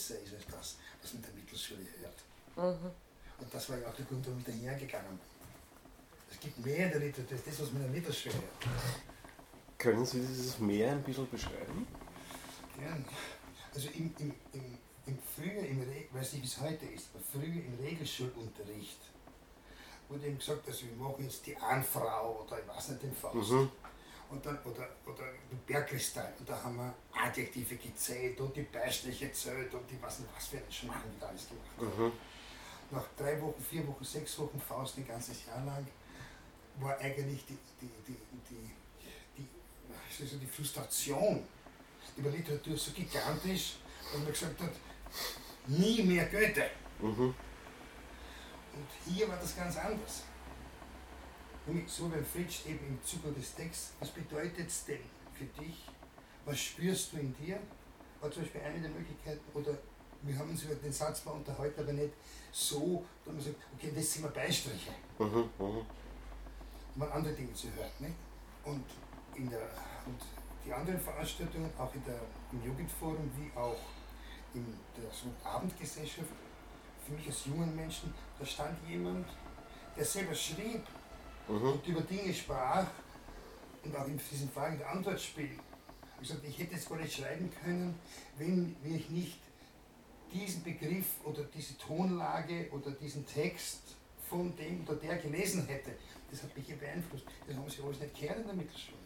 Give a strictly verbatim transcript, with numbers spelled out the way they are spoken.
besser ist als das, was man in der Mittelschule hört. Mhm. Und das war ja auch der Grund, warum ich daher gegangen bin. Es gibt mehr in der Literatur, das ist das, was man in der Mittelschule hört. Können Sie dieses Mehr ein bisschen beschreiben? Gern. Also im, im, im, im früher, im Re ich weiß nicht wie es heute ist, aber früher im Regelschulunterricht wurde ihm gesagt, also wir machen jetzt die Ahnfrau oder ich weiß nicht, den Faust. Mhm. Und dann, oder, oder Bergkristall. Und da haben wir Adjektive gezählt und die Beistriche gezählt und die was nicht was für einen Schmarrn wir da alles gemacht haben. Mhm. Nach drei Wochen, vier Wochen, sechs Wochen Faust ein ganzes Jahr lang war eigentlich die, die, die, die, die, also die Frustration über Literatur so gigantisch, dass man gesagt hat, nie mehr Goethe. Mhm. Und hier war das ganz anders. Nämlich so beim Fritsch eben im Zuge des Texts, was bedeutet es denn für dich? Was spürst du in dir? War zum Beispiel eine der Möglichkeiten, oder wir haben uns über den Satzbau unterhalten, aber nicht so, dass man sagt, okay, das sind wir Beistriche. Mhm. Mhm. Um an andere Dinge zu hören. Nicht? Und, in der, und die anderen Veranstaltungen, auch in der, im Jugendforum, wie auch in der so Abendgesellschaft, für mich als jungen Menschen, da stand jemand, der selber schrieb, Mhm. und über Dinge sprach und auch in diesen Fragen der Antwort spielen. Ich sagte, ich hätte es gar nicht schreiben können, wenn, wenn ich nicht diesen Begriff oder diese Tonlage oder diesen Text von dem oder der gelesen hätte. Das hat mich ja beeinflusst. Das haben sie alles nicht gehört in der Mittelschule.